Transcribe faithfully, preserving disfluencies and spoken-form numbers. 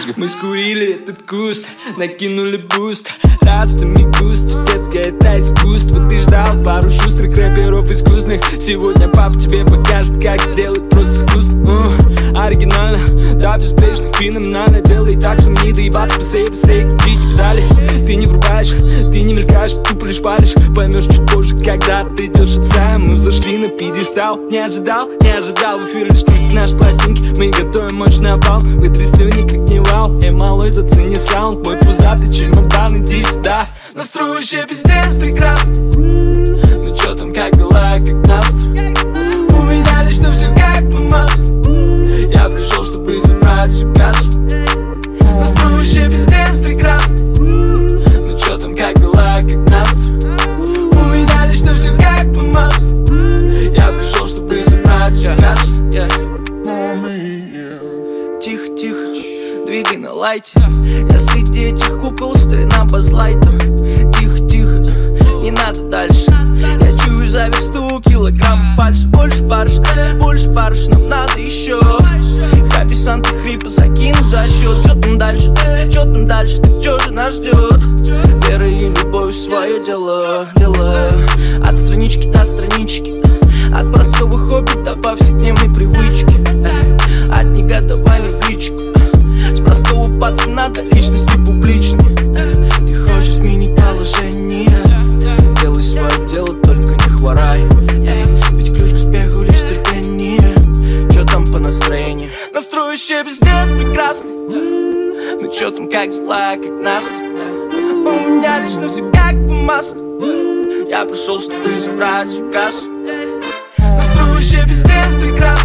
музыка. Мы скурили этот куст, накинули буст. Растами густ, детка, это искусство. Ты ждал пару шустрых рэперов искусных. Сегодня папа тебе покажет, как сделать просто вкусно. uh, Оригинально, да, безупречно, феноменально. Делай так, что мне доебаться быстрее, быстрее крутите педали. Ты не врубаешь, ты не мелькаешь, тупо лишь палишь. Поймешь чуть позже, когда ты идешь отца. Мы взошли на пьедестал, не ожидал, не ожидал. В эфире лишь крутит наши пластинки. Мы готовим мощный обвал, вытри слюни, как не вал. Эй, малой, зацени саунд, мой пузатый чемодан, иди сюда. Настрой вообще пиздец прекрасно. Ну чё там, как дела, как настрой? У меня лично все как по маслу. Я пришел, чтобы забрать всю кассу. Настрой вообще пиздец прекрасно. Ну чё там, как дела, как настрой? У меня лично все как по маслу. Я пришел, чтобы забрать всю кассу. Тихо, тихо, двигай на лайте. Я среди этих кукол, старина базлайтов. Тихо, тихо, не надо дальше. Я чую за версту килограмм фальши. Больше фарш, больше фарш, нам надо еще. Хаби Санта хрипа закинут за счет. Чё там дальше, чё там дальше, так чё же нас ждет? Вера и любовь свое дело, дело. От странички до странички, от простого хобби до повседневной привычки, от негодования в личку, с простого пацана до личности публичной. Ты хочешь сменить положение, делай свое дело, только не хворай. Ведь ключ к успеху лишь терпение. Чё там по настроению? Настрой вообще пиздец прекрасный. Ну чё там, как дела, как настрой? У меня лично все как по маслу. Я пришел, чтобы забрать всю кассу. Настрой вообще пиздец прекрасный.